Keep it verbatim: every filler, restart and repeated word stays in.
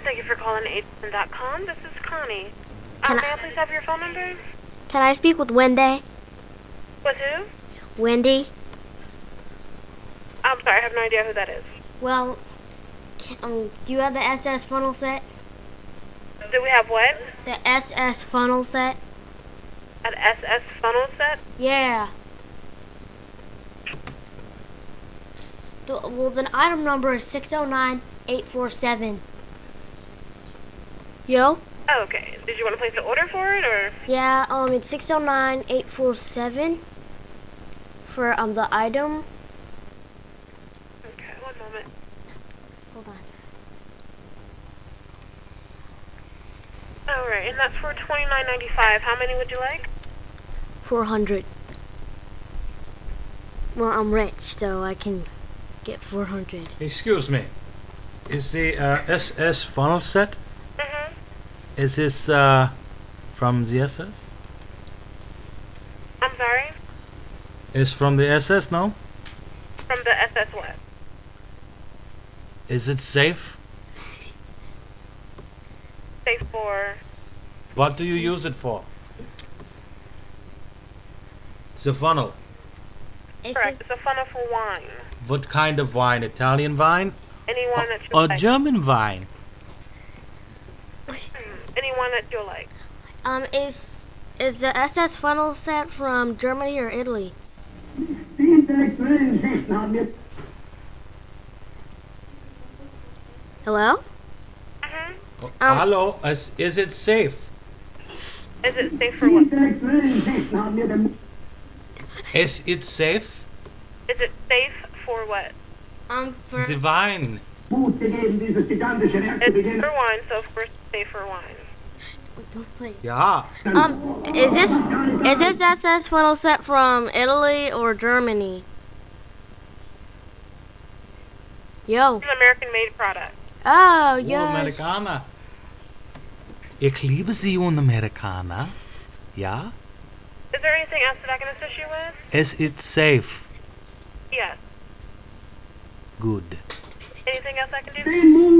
Thank you for calling A T M dot com. This is Connie. Can Um, may I- I please have your phone number? Can I speak with Wendy? With who? Wendy? I'm sorry, I have no idea who that is. Well, can, um, do you have the S S funnel set? Do we have what? The S S funnel set? An S S funnel set? Yeah. The, well, the item number is six oh nine eight four seven. Yo? Oh, okay. Did you want to place an order for it, or? Yeah, um, it's six oh nine eight four seven for um the item. Okay, one moment. Hold on. Alright, and that's for twenty-nine ninety-five. How many would you like? four hundred. Well, I'm rich, so I can get four hundred. Excuse me. Is the uh, S S funnel set? Mm-hmm. Is this uh, from the S S? I'm sorry? Is from the S S? No. From the S S what? Is it safe? Safe for... What do you use it for? The funnel. It's Correct. It's a funnel for wine. What kind of wine? Italian wine? Anyone that you Or like. German wine? Anyone that you like. um is is the S S funnel set from Germany or Italy? Hello? Mm-hmm. Um, Hello. Is, is it safe? Is it safe for what? Is it safe? Is it safe for what? Um, for The wine. It's for wine, so of course it's safe for wine. don't play. Yeah. Um, is this is this S S funnel set from Italy or Germany? Yo. It's an American-made product. Oh, Oh, yeah. Amerikaner. Ik liebe Sie und Amerikaner. Ja. Is there anything else that I can assist you with? Is it safe? Yes. Good. Anything else I can do?